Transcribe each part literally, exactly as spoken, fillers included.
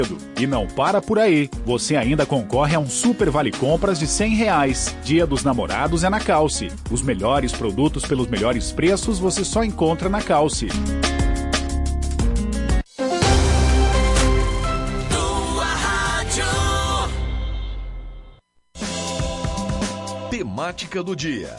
E não para por aí, você ainda concorre a um Super Vale Compras de cem reais. Dia dos Namorados é na Calce. Os melhores produtos pelos melhores preços você só encontra na Calce. Temática do dia.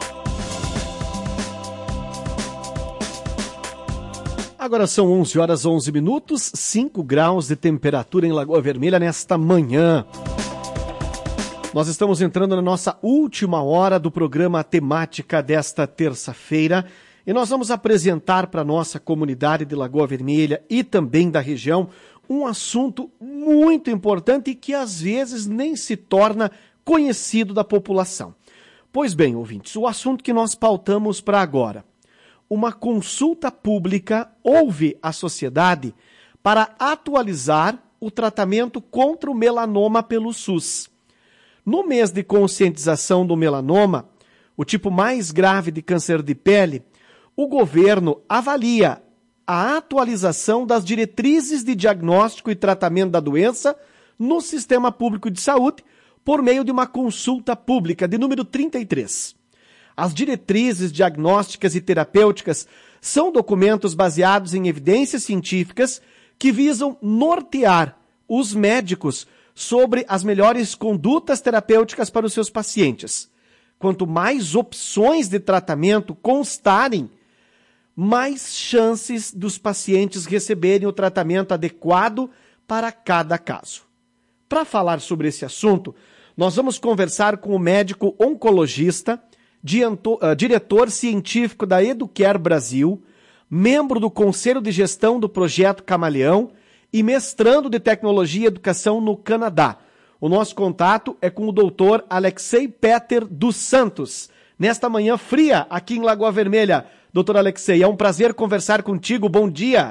Agora são onze horas e onze minutos, cinco graus de temperatura em Lagoa Vermelha nesta manhã. Nós estamos entrando na nossa última hora do programa Temática desta terça-feira e nós vamos apresentar para a nossa comunidade de Lagoa Vermelha e também da região um assunto muito importante e que às vezes nem se torna conhecido da população. Pois bem, ouvintes, o assunto que nós pautamos para agora. Uma consulta pública houve à sociedade para atualizar o tratamento contra o melanoma pelo SUS. No mês de conscientização do melanoma, o tipo mais grave de câncer de pele, o governo avalia a atualização das diretrizes de diagnóstico e tratamento da doença no Sistema Público de Saúde por meio de uma consulta pública de número trinta e três. As diretrizes diagnósticas e terapêuticas são documentos baseados em evidências científicas que visam nortear os médicos sobre as melhores condutas terapêuticas para os seus pacientes. Quanto mais opções de tratamento constarem, mais chances dos pacientes receberem o tratamento adequado para cada caso. Para falar sobre esse assunto, nós vamos conversar com o médico oncologista, diretor científico da Educare Brasil, membro do Conselho de Gestão do Projeto Camaleão e mestrando de Tecnologia e Educação no Canadá. O nosso contato é com o doutor Alexei Peter dos Santos. Nesta manhã fria, aqui em Lagoa Vermelha. Doutor Alexei, é um prazer conversar contigo. Bom dia.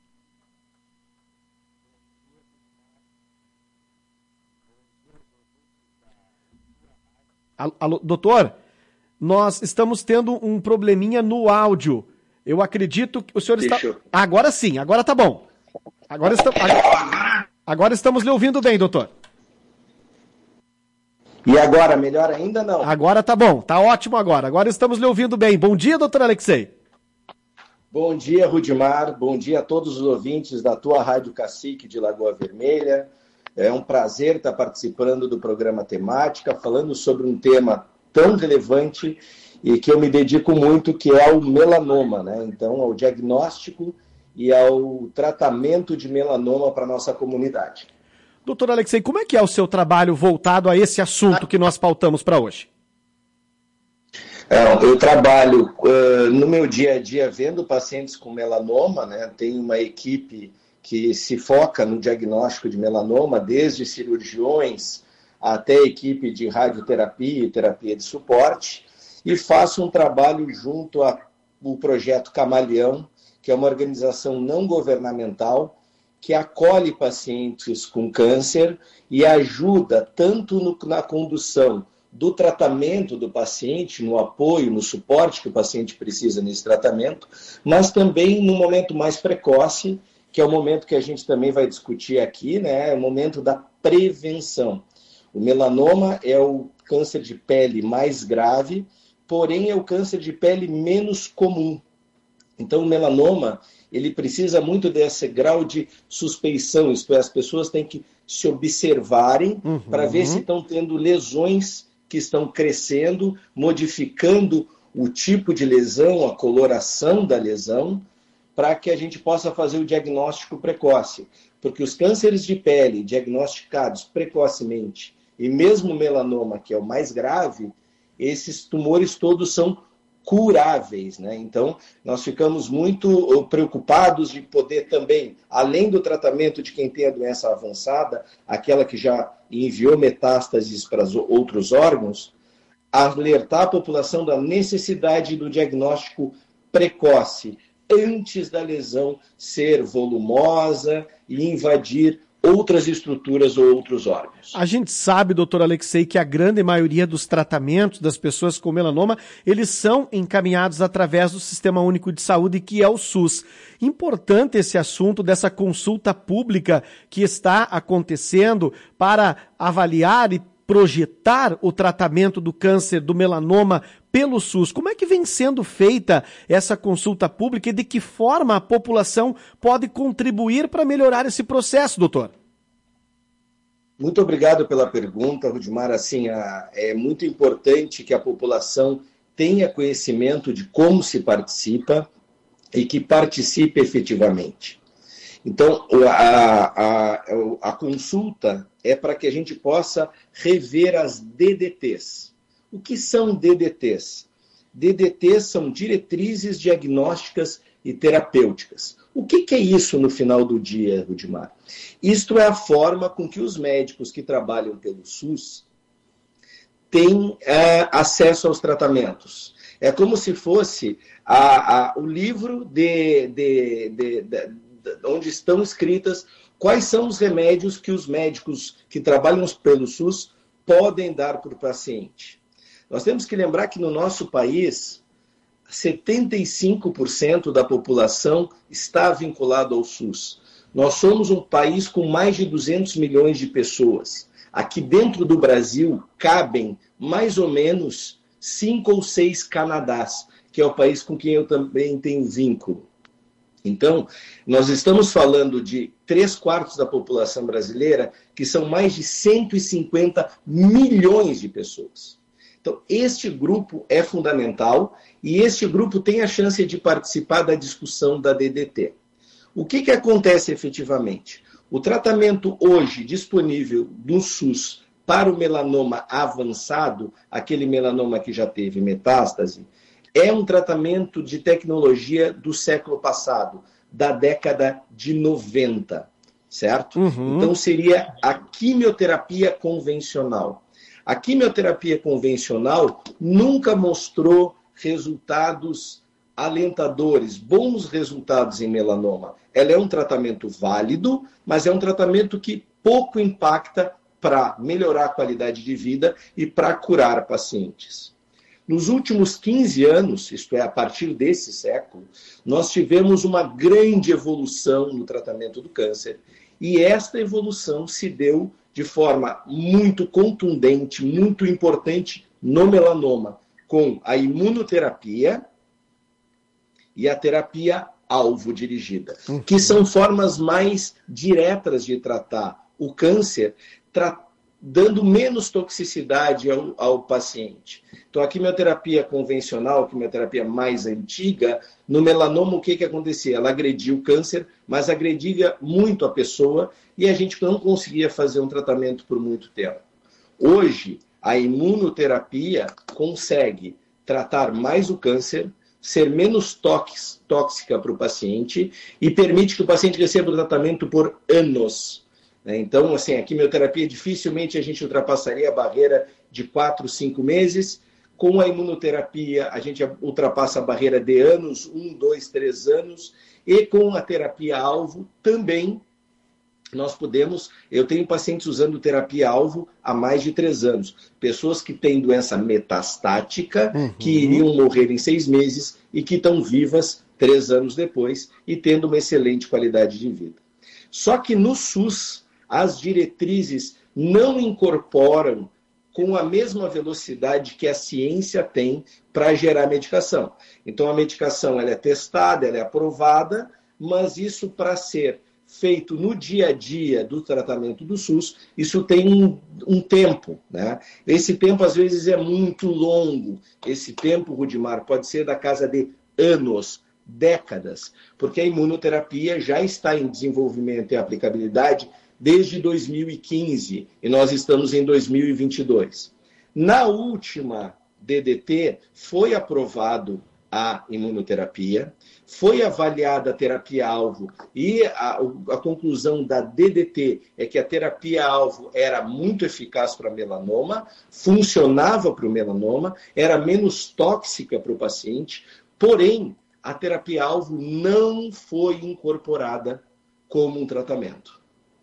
Alô, doutor? Nós estamos tendo um probleminha no áudio. Eu acredito que o senhor está... Eu... Agora sim, agora tá bom. Agora, está... agora estamos lhe ouvindo bem, doutor. E agora, melhor ainda não? Agora tá bom, tá ótimo agora. Agora estamos lhe ouvindo bem. Bom dia, doutor Alexei. Bom dia, Rudimar. Bom dia a todos os ouvintes da tua Rádio Cacique de Lagoa Vermelha. É um prazer estar participando do programa Temática, falando sobre um tema tão relevante e que eu me dedico muito, que é o melanoma, né? Então, ao diagnóstico e ao tratamento de melanoma para a nossa comunidade. Doutor Alexei, como é que é o seu trabalho voltado a esse assunto que nós pautamos para hoje? É, eu trabalho uh, no meu dia a dia vendo pacientes com melanoma, né? Tenho uma equipe que se foca no diagnóstico de melanoma, desde cirurgiões até a equipe de radioterapia e terapia de suporte, e faço um trabalho junto ao Projeto Camaleão, que é uma organização não governamental que acolhe pacientes com câncer e ajuda tanto no, na condução do tratamento do paciente, no apoio, no suporte que o paciente precisa nesse tratamento, mas também no momento mais precoce, que é o momento que a gente também vai discutir aqui, né? É o momento da prevenção. O melanoma é o câncer de pele mais grave, porém é o câncer de pele menos comum. Então o melanoma, ele precisa muito desse grau de suspeição, isto é, as pessoas têm que se observarem uhum. para ver se estão tendo lesões que estão crescendo, modificando o tipo de lesão, a coloração da lesão, para que a gente possa fazer o diagnóstico precoce. Porque os cânceres de pele diagnosticados precocemente, e mesmo o melanoma, que é o mais grave, esses tumores todos são curáveis, né? Então, nós ficamos muito preocupados de poder também, além do tratamento de quem tem a doença avançada, aquela que já enviou metástases para os outros órgãos, alertar a população da necessidade do diagnóstico precoce, antes da lesão ser volumosa e invadir outras estruturas ou outros órgãos. A gente sabe, doutor Alexei, que a grande maioria dos tratamentos das pessoas com melanoma, eles são encaminhados através do Sistema Único de Saúde, que é o SUS. Importante esse assunto dessa consulta pública que está acontecendo para avaliar e projetar o tratamento do câncer do melanoma pelo SUS. Como é que vem sendo feita essa consulta pública e de que forma a população pode contribuir para melhorar esse processo, doutor? Muito obrigado pela pergunta, Rudimar. Assim, a, é muito importante que a população tenha conhecimento de como se participa e que participe efetivamente. Então, a, a, a consulta é para que a gente possa rever as D D Ts. O que são D D Ts? D D Ts são diretrizes diagnósticas e terapêuticas. O que, que é isso no final do dia, Rudimar? Isto é a forma com que os médicos que trabalham pelo SUS têm é, acesso aos tratamentos. É como se fosse a, a, o livro de... de, de, de onde estão escritas quais são os remédios que os médicos que trabalham pelo SUS podem dar para o paciente. Nós temos que lembrar que no nosso país, setenta e cinco por cento da população está vinculada ao SUS. Nós somos um país com mais de duzentos milhões de pessoas. Aqui dentro do Brasil cabem mais ou menos cinco ou seis Canadás, que é o país com quem eu também tenho vínculo. Então, nós estamos falando de três quartos da população brasileira, que são mais de cento e cinquenta milhões de pessoas. Então, este grupo é fundamental e este grupo tem a chance de participar da discussão da D D T. O que, que acontece efetivamente? O tratamento hoje disponível no SUS para o melanoma avançado, aquele melanoma que já teve metástase, é um tratamento de tecnologia do século passado, da década de noventa, certo? Uhum. Então seria a quimioterapia convencional. A quimioterapia convencional nunca mostrou resultados alentadores, bons resultados em melanoma. Ela é um tratamento válido, mas é um tratamento que pouco impacta para melhorar a qualidade de vida e para curar pacientes. Nos últimos quinze anos, isto é, a partir desse século, nós tivemos uma grande evolução no tratamento do câncer e esta evolução se deu de forma muito contundente, muito importante no melanoma, com a imunoterapia e a terapia alvo dirigida, uhum. que são formas mais diretas de tratar o câncer, tra- dando menos toxicidade ao, ao paciente. Então, a quimioterapia convencional, a quimioterapia mais antiga, no melanoma, o que, que acontecia? Ela agredia o câncer, mas agredia muito a pessoa e a gente não conseguia fazer um tratamento por muito tempo. Hoje, a imunoterapia consegue tratar mais o câncer, ser menos tóx, tóxica para o paciente e permite que o paciente receba o tratamento por anos. Então, assim, a quimioterapia dificilmente a gente ultrapassaria a barreira de quatro, cinco meses. Com a imunoterapia, a gente ultrapassa a barreira de anos, um, dois, três anos. E com a terapia-alvo também nós podemos... Eu tenho pacientes usando terapia-alvo há mais de três anos. Pessoas que têm doença metastática, uhum. que iriam morrer em seis meses e que estão vivas três anos depois e tendo uma excelente qualidade de vida. Só que no SUS, as diretrizes não incorporam com a mesma velocidade que a ciência tem para gerar medicação. Então, a medicação ela é testada, ela é aprovada, mas isso para ser feito no dia a dia do tratamento do SUS, isso tem um, um tempo, né? Esse tempo, às vezes, é muito longo. Esse tempo, Rudimar, pode ser da casa de anos, décadas, porque a imunoterapia já está em desenvolvimento e aplicabilidade desde dois mil e quinze, e nós estamos em dois mil e vinte e dois. Na última D D T, foi aprovado a imunoterapia, foi avaliada a terapia-alvo, e a, a conclusão da D D T é que a terapia-alvo era muito eficaz para melanoma, funcionava para o melanoma, era menos tóxica para o paciente, porém, a terapia-alvo não foi incorporada como um tratamento.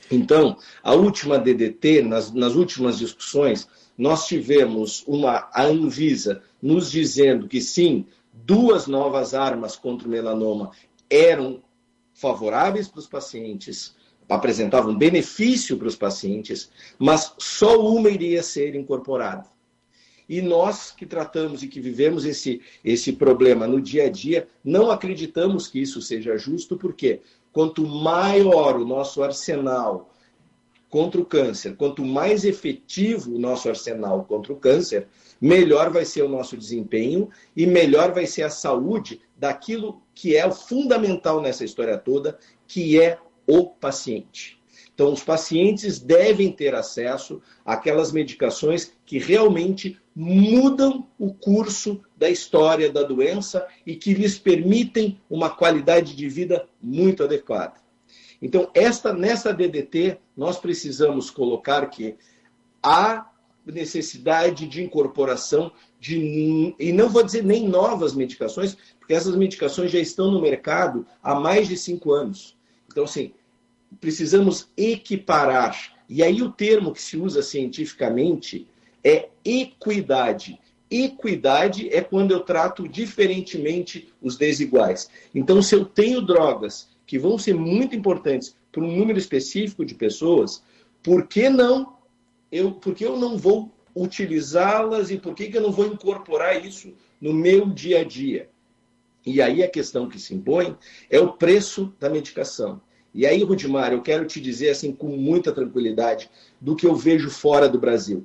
Então, a última D D T, nas, nas últimas discussões, nós tivemos uma, a Anvisa nos dizendo que sim, duas novas armas contra o melanoma eram favoráveis para os pacientes, apresentavam benefício para os pacientes, mas só uma iria ser incorporada. E nós que tratamos e que vivemos esse, esse problema no dia a dia, não acreditamos que isso seja justo, porque quanto maior o nosso arsenal contra o câncer, quanto mais efetivo o nosso arsenal contra o câncer, melhor vai ser o nosso desempenho e melhor vai ser a saúde daquilo que é o fundamental nessa história toda, que é o paciente. Então, os pacientes devem ter acesso àquelas medicações que realmente mudam o curso da história da doença e que lhes permitem uma qualidade de vida muito adequada. Então, esta, nessa D D T, nós precisamos colocar que há necessidade de incorporação de, e não vou dizer nem novas medicações, porque essas medicações já estão no mercado há mais de cinco anos. Então, assim, precisamos equiparar. E aí o termo que se usa cientificamente é equidade. Equidade é quando eu trato diferentemente os desiguais. Então, se eu tenho drogas que vão ser muito importantes para um número específico de pessoas, por que não eu, por que eu não vou utilizá-las e por que, que eu não vou incorporar isso no meu dia a dia? E aí a questão que se impõe é o preço da medicação. E aí, Rudimar, eu quero te dizer assim com muita tranquilidade do que eu vejo fora do Brasil.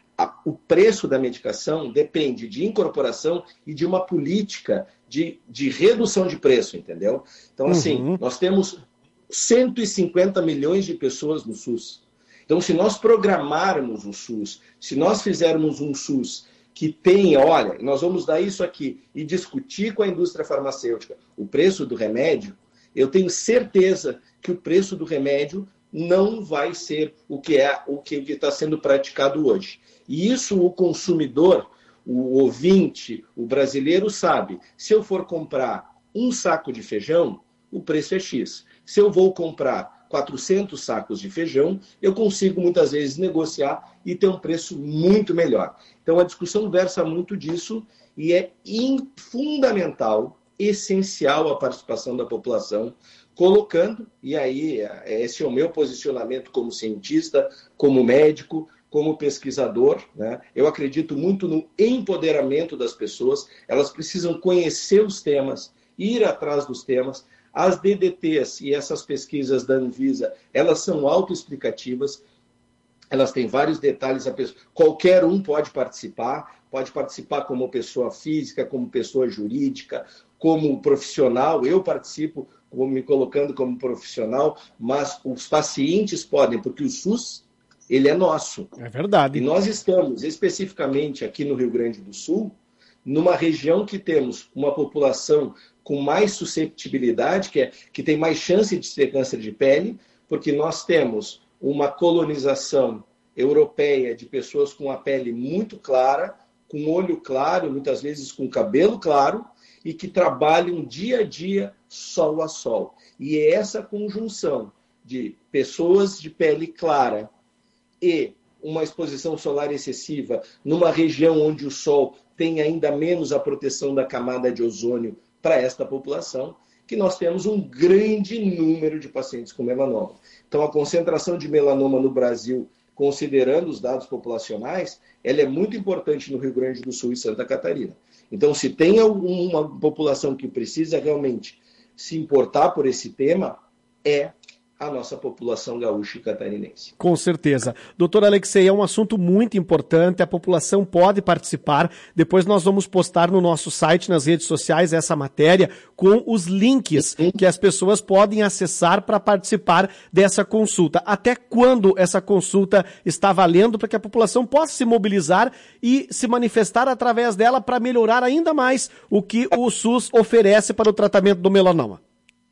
O preço da medicação depende de incorporação e de uma política de, de redução de preço, entendeu? Então, assim, uhum. nós temos cento e cinquenta milhões de pessoas no SUS. Então, se nós programarmos o SUS, se nós fizermos um SUS que tenha, olha, nós vamos dar isso aqui e discutir com a indústria farmacêutica o preço do remédio, eu tenho certeza que o preço do remédio não vai ser o que é o que está sendo praticado hoje. E isso o consumidor, o ouvinte, o brasileiro sabe. Se eu for comprar um saco de feijão, o preço é X. Se eu vou comprar quatrocentos sacos de feijão, eu consigo muitas vezes negociar e ter um preço muito melhor. Então a discussão versa muito disso e é fundamental, essencial a participação da população, colocando, e aí esse é o meu posicionamento como cientista, como médico, como pesquisador, né? Eu acredito muito no empoderamento das pessoas, elas precisam conhecer os temas, ir atrás dos temas. As D D Ts e essas pesquisas da Anvisa, elas são autoexplicativas, elas têm vários detalhes, a pessoa, qualquer um pode participar, pode participar como pessoa física, como pessoa jurídica, como profissional. Eu participo me colocando como profissional, mas os pacientes podem, porque o SUS, ele é nosso. É verdade. E nós estamos, especificamente aqui no Rio Grande do Sul, numa região que temos uma população com mais susceptibilidade, que, é, que tem mais chance de ter câncer de pele, porque nós temos uma colonização europeia de pessoas com a pele muito clara, com olho claro, muitas vezes com cabelo claro, e que trabalham dia a dia, sol a sol. E é essa conjunção de pessoas de pele clara e uma exposição solar excessiva numa região onde o sol tem ainda menos a proteção da camada de ozônio para esta população, que nós temos um grande número de pacientes com melanoma. Então, a concentração de melanoma no Brasil, considerando os dados populacionais, ela é muito importante no Rio Grande do Sul e Santa Catarina. Então, se tem uma população que precisa realmente se importar por esse tema, é a nossa população gaúcha e catarinense. Com certeza. Doutor Alexei, é um assunto muito importante, a população pode participar. Depois nós vamos postar no nosso site, nas redes sociais, essa matéria com os links Sim. que as pessoas podem acessar para participar dessa consulta. Até quando essa consulta está valendo para que a população possa se mobilizar e se manifestar através dela para melhorar ainda mais o que o SUS oferece para o tratamento do melanoma?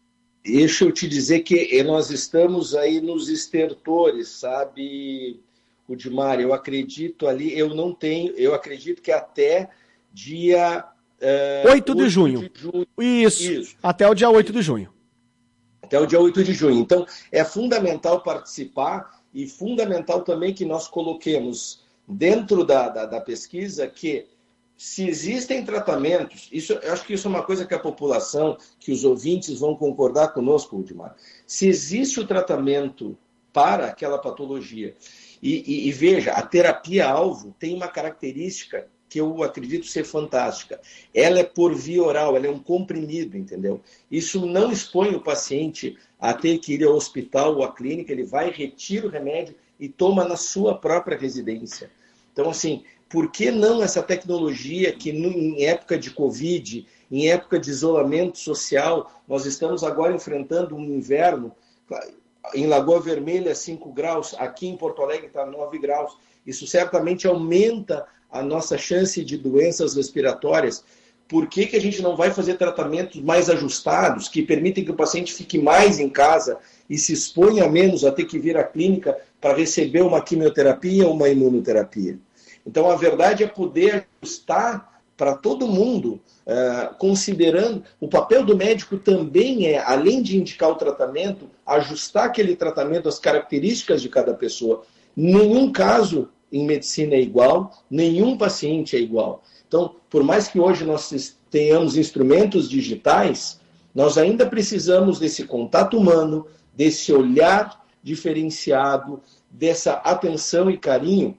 Deixa eu te dizer que nós estamos aí nos estertores, sabe, Rudimar? Eu acredito ali, eu não tenho, eu acredito que até dia... Uh, oito de junho. de junho. Isso, Isso, até o dia oito de junho. até o dia oito de junho. Então, é fundamental participar e fundamental também que nós coloquemos dentro da, da, da pesquisa que se existem tratamentos, isso, eu acho que isso é uma coisa que a população, que os ouvintes vão concordar conosco, Udimar. Se existe o tratamento para aquela patologia, e, e, e veja, a terapia-alvo tem uma característica que eu acredito ser fantástica. Ela é por via oral, ela é um comprimido, entendeu? Isso não expõe o paciente a ter que ir ao hospital ou à clínica, ele vai, retira o remédio e toma na sua própria residência. Então, assim, por que não essa tecnologia que em época de Covid, em época de isolamento social, nós estamos agora enfrentando um inverno, em Lagoa Vermelha cinco graus, aqui em Porto Alegre está nove graus, isso certamente aumenta a nossa chance de doenças respiratórias. Por que que a gente não vai fazer tratamentos mais ajustados, que permitem que o paciente fique mais em casa e se exponha menos a ter que vir à clínica para receber uma quimioterapia ou uma imunoterapia? Então, a verdade é poder ajustar para todo mundo, uh, considerando... O papel do médico também é, além de indicar o tratamento, ajustar aquele tratamento às características de cada pessoa. Nenhum caso em medicina é igual, nenhum paciente é igual. Então, por mais que hoje nós tenhamos instrumentos digitais, nós ainda precisamos desse contato humano, desse olhar diferenciado, dessa atenção e carinho.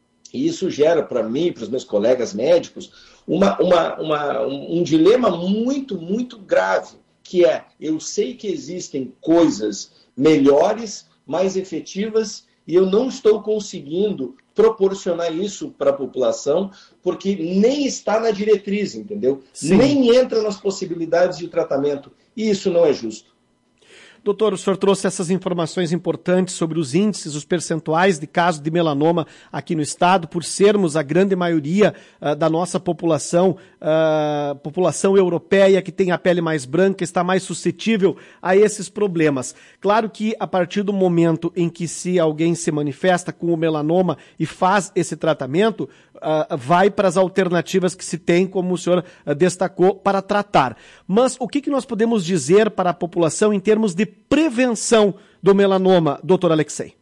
E isso gera para mim e para os meus colegas médicos uma, uma, uma, um dilema muito, muito grave, que é, eu sei que existem coisas melhores, mais efetivas, e eu não estou conseguindo proporcionar isso para a população, porque nem está na diretriz, entendeu? Sim. Nem entra nas possibilidades de tratamento, e isso não é justo. Doutor, o senhor trouxe essas informações importantes sobre os índices, os percentuais de casos de melanoma aqui no estado, por sermos a grande maioria uh, da nossa população, uh, população europeia que tem a pele mais branca, está mais suscetível a esses problemas. Claro que a partir do momento em que se alguém se manifesta com o melanoma e faz esse tratamento, uh, vai para as alternativas que se tem, como o senhor uh, destacou, para tratar. Mas o que, que nós podemos dizer para a população em termos de prevenção do melanoma, doutor Alexei?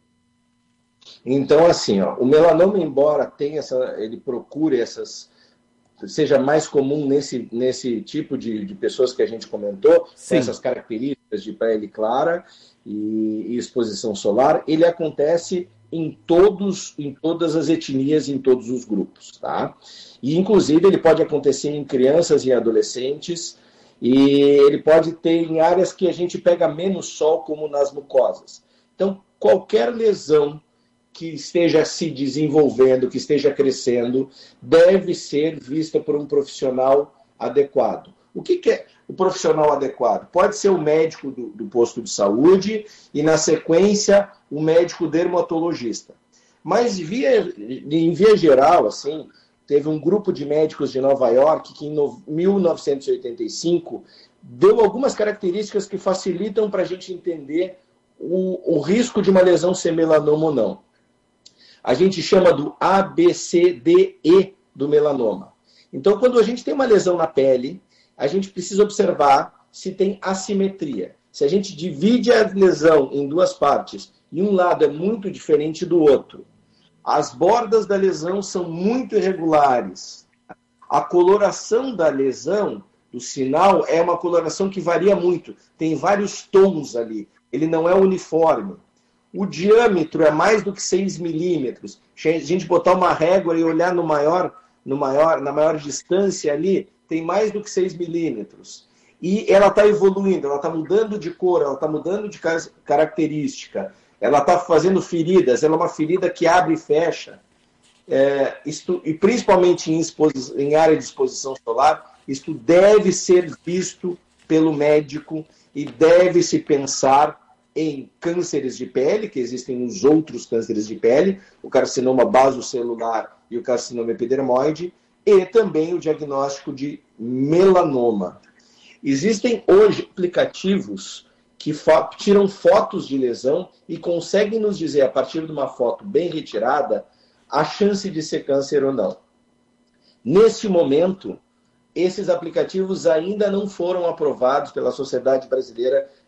Então, assim, ó, o melanoma, embora tenha essa, ele procure essas, seja mais comum nesse, nesse tipo de, de pessoas que a gente comentou, com essas características de pele clara e, e exposição solar, ele acontece em, todos, em todas as etnias, em todos os grupos, tá? E, inclusive, ele pode acontecer em crianças e adolescentes, e ele pode ter em áreas que a gente pega menos sol, como nas mucosas. Então, qualquer lesão que esteja se desenvolvendo, que esteja crescendo, deve ser vista por um profissional adequado. O que, que é o profissional adequado? Pode ser o médico do, do posto de saúde e, na sequência, o médico dermatologista. Mas, via, em via geral, assim... Teve um grupo de médicos de Nova York que, em mil novecentos e oitenta e cinco, deu algumas características que facilitam para a gente entender o, o risco de uma lesão ser melanoma ou não. A gente chama do A B C D E do melanoma. Então, quando a gente tem uma lesão na pele, a gente precisa observar se tem assimetria. Se a gente divide a lesão em duas partes e um lado é muito diferente do outro, as bordas da lesão são muito irregulares. A coloração da lesão, do sinal, é uma coloração que varia muito. Tem vários tons ali. Ele não é uniforme. O diâmetro é mais do que seis milímetros. Se a gente botar uma régua e olhar no maior, no maior, na maior distância ali, tem mais do que seis milímetros. E ela está evoluindo, ela está mudando de cor, ela está mudando de característica. Ela está fazendo feridas, ela é uma ferida que abre e fecha. É, isto, e principalmente em, exposi- em área de exposição solar, isto deve ser visto pelo médico e deve-se pensar em cânceres de pele, que existem os outros cânceres de pele, o carcinoma basocelular e o carcinoma epidermoide, e também o diagnóstico de melanoma. Existem hoje aplicativos que fo- tiram fotos de lesão e conseguem nos dizer, a partir de uma foto bem retirada, a chance de ser câncer ou não. Neste momento, esses aplicativos ainda não foram aprovados pela Sociedade Brasileira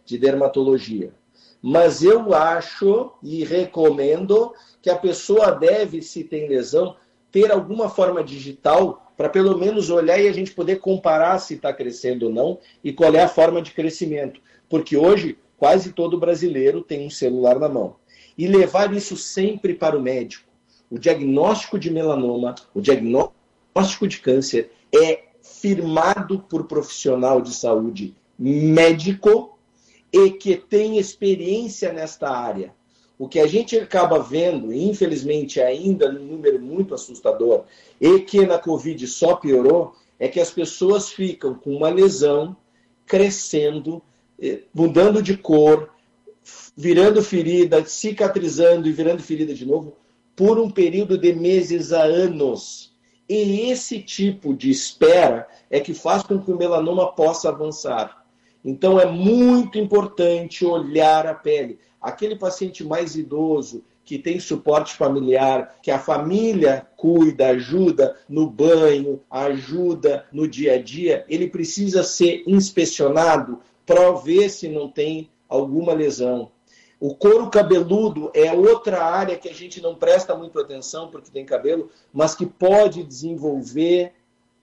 de dermatologia. Mas eu acho e recomendo que a pessoa deve, se tem lesão, ter alguma forma digital para pelo menos olhar e a gente poder comparar se está crescendo ou não e qual é a forma de crescimento. Porque hoje quase todo brasileiro tem um celular na mão. E levar isso sempre para o médico. O diagnóstico de melanoma, o diagnóstico de câncer é firmado por profissional de saúde médico e que tem experiência nesta área. O que a gente acaba vendo, infelizmente ainda num número muito assustador, e que na Covid só piorou, é que as pessoas ficam com uma lesão crescendo, mudando de cor, virando ferida, cicatrizando e virando ferida de novo, por um período de meses a anos. E esse tipo de espera é que faz com que o melanoma possa avançar. Então é muito importante olhar a pele. Aquele paciente mais idoso, que tem suporte familiar, que a família cuida, ajuda no banho, ajuda no dia a dia, ele precisa ser inspecionado para ver se não tem alguma lesão. O couro cabeludo é outra área que a gente não presta muito atenção porque tem cabelo, mas que pode desenvolver,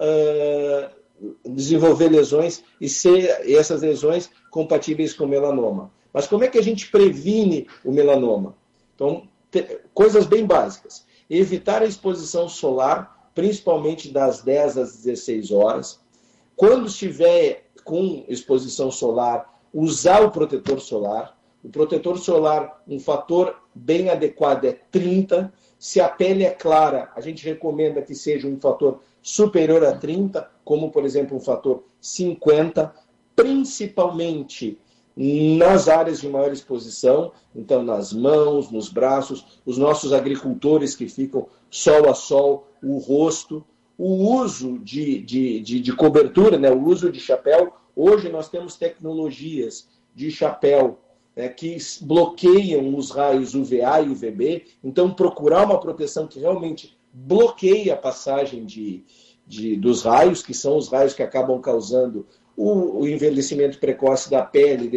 uh, desenvolver lesões e ser e essas lesões compatíveis com melanoma. Mas como é que a gente previne o melanoma? Então, te, coisas bem básicas. Evitar a exposição solar, principalmente das dez às dezesseis horas. Quando estiver com exposição solar, usar o protetor solar. O protetor solar, um fator bem adequado é trinta. Se a pele é clara, a gente recomenda que seja um fator superior a trinta, como, por exemplo, um fator cinquenta, principalmente nas áreas de maior exposição, então nas mãos, nos braços, os nossos agricultores que ficam sol a sol, o rosto, o uso de, de, de, de cobertura, né? O uso de chapéu. Hoje nós temos tecnologias de chapéu É, que bloqueiam os raios U V A e U V B, então procurar uma proteção que realmente bloqueie a passagem de, de, dos raios, que são os raios que acabam causando o, o envelhecimento precoce da pele,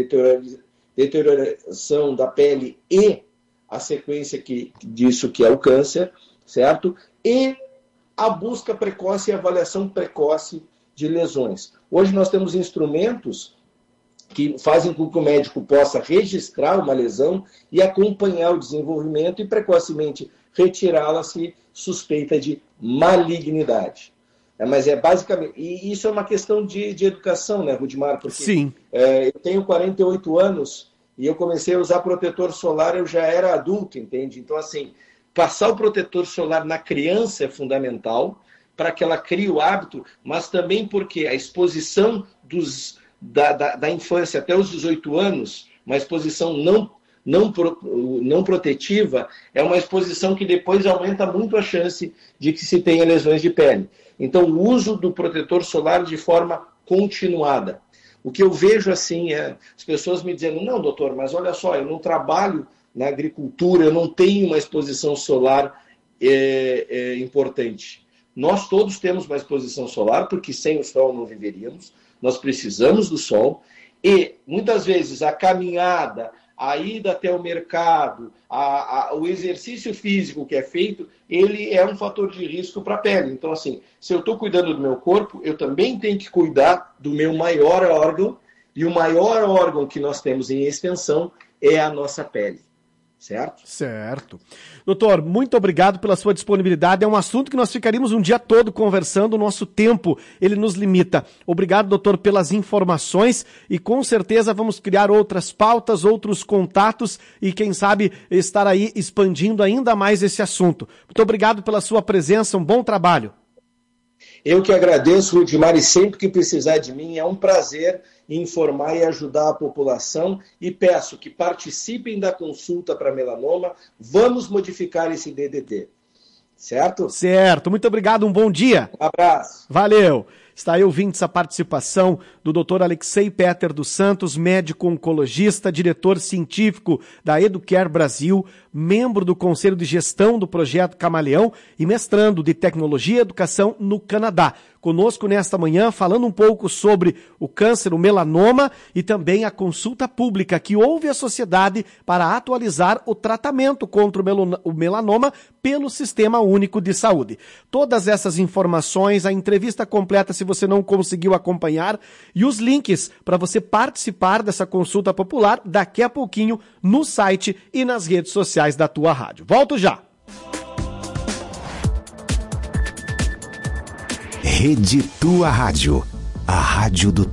deterioração da pele e a sequência que, disso que é o câncer, certo? E a busca precoce e avaliação precoce de lesões. Hoje nós temos instrumentos que fazem com que o médico possa registrar uma lesão e acompanhar o desenvolvimento e precocemente retirá-la se suspeita de malignidade. É, mas é basicamente... E isso é uma questão de, de educação, né, Rudimar? Porque Sim. É, eu tenho quarenta e oito anos e eu comecei a usar protetor solar, eu já era adulto, entende? Então, assim, passar o protetor solar na criança é fundamental para que ela crie o hábito, mas também porque a exposição dos... Da, da, da infância até os dezoito anos, uma exposição não, não, pro, não protetiva, é uma exposição que depois aumenta muito a chance de que se tenha lesões de pele. Então, o uso do protetor solar de forma continuada. O que eu vejo assim é as pessoas me dizendo, não, doutor, mas olha só, eu não trabalho na agricultura, eu não tenho uma exposição solar é, é, importante. Nós todos temos uma exposição solar, porque sem o sol não viveríamos. Nós precisamos do sol e, muitas vezes, a caminhada, a ida até o mercado, a, a, o exercício físico que é feito, ele é um fator de risco para a pele. Então, assim, se eu estou cuidando do meu corpo, eu também tenho que cuidar do meu maior órgão, e o maior órgão que nós temos em extensão é a nossa pele. Certo? Certo. Doutor, muito obrigado pela sua disponibilidade. É um assunto que nós ficaríamos um dia todo conversando, o nosso tempo, ele nos limita. Obrigado, doutor, pelas informações e com certeza vamos criar outras pautas, outros contatos e quem sabe estar aí expandindo ainda mais esse assunto. Muito obrigado pela sua presença, um bom trabalho. Eu que agradeço, Rudimar, e sempre que precisar de mim, é um prazer informar e ajudar a população e peço que participem da consulta para melanoma. Vamos modificar esse D D T. Certo? Certo. Muito obrigado. Um bom dia. Um abraço. Valeu. Está aí ouvindo essa participação do doutor Alexei Peter dos Santos, médico oncologista, diretor científico da Educare Brasil, membro do Conselho de Gestão do Projeto Camaleão e mestrando de Tecnologia e Educação no Canadá. conosco nesta manhã, falando um pouco sobre o câncer, o melanoma e também a consulta pública que houve à sociedade para atualizar o tratamento contra o melanoma pelo Sistema Único de Saúde. Todas essas informações, a entrevista completa se você não conseguiu acompanhar e os links para você participar dessa consulta popular daqui a pouquinho no site e nas redes sociais da tua rádio. Volto já! Rede Tua Rádio, a rádio do